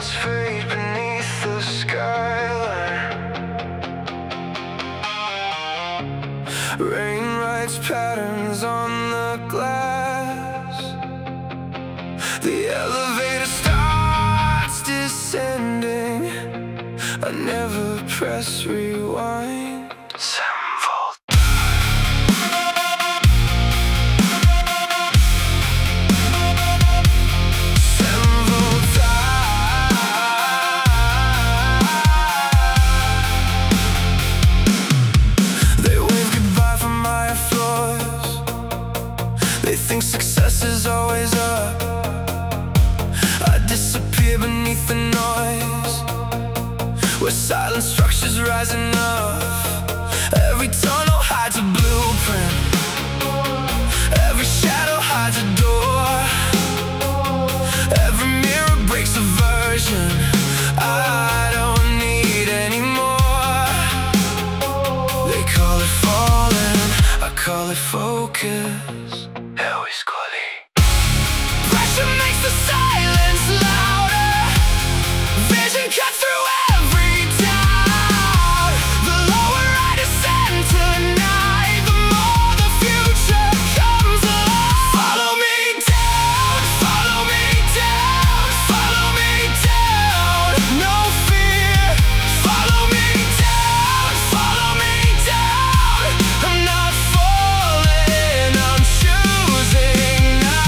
lights fade beneath the skyline. Rain writes patterns on the glass. The elevator starts descending. I never press rewind. 7-volt. They think success is always up. I disappear beneath the noise, where silent structures rising up. Every tunnel hides a blueprint, every shadow hides a door, every mirror breaks a version I don't need anymore. They call it falling, I call it focus. Pressure makes the silence louder. Vision cut through every doubt. The lower I descend tonight, the more the future comes alive. Follow me down, follow me down, follow me down. No fear, follow me down, follow me down. I'm not falling, I'm choosing now.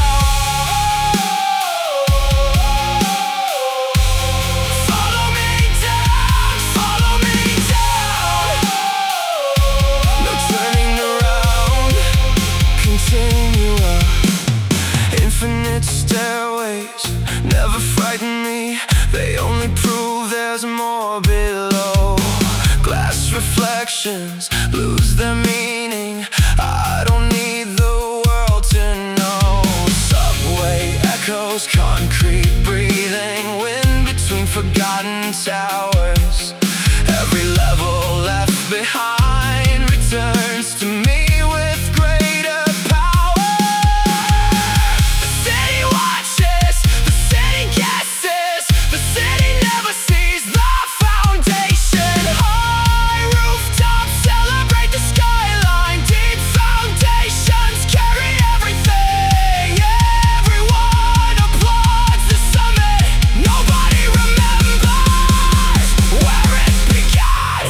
Follow me down, follow me down. No turning around, continue up. Infinite stairways never frighten me, they only prove there's more below. Glass reflections lose their meaning, I don't need the world to know. Subway echoes, concrete breathing, wind between forgotten towers. Every level left behind returns to me with greater power. The city watches, the city guesses, the city never sees the foundation. High rooftops celebrate the skyline, deep foundations carry everything. Everyone applauds the summit, nobody remembers where it began.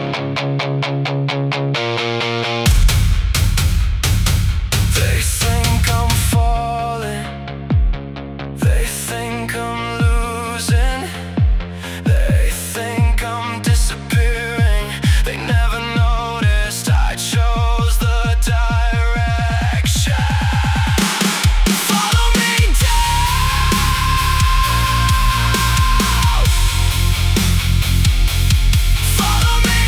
They think I'm falling, they think I'm losing, they think I'm disappearing. They never noticed I chose the direction. Follow me down, follow me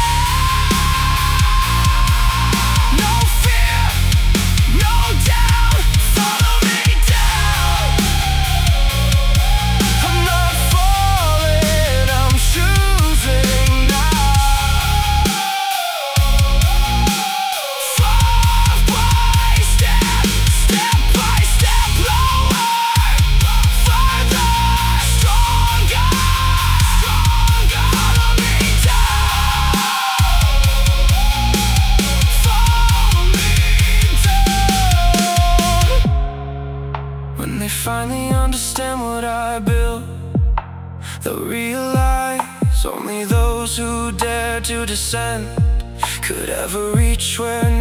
down. No fear, no doubt, follow me down. I'm not falling, I'm choosing now. 5 by step, step by step, lower, further, stronger, stronger. Follow me down, follow me down. When they finally understand what I built, they'll realize only those who dare to descend could ever reach where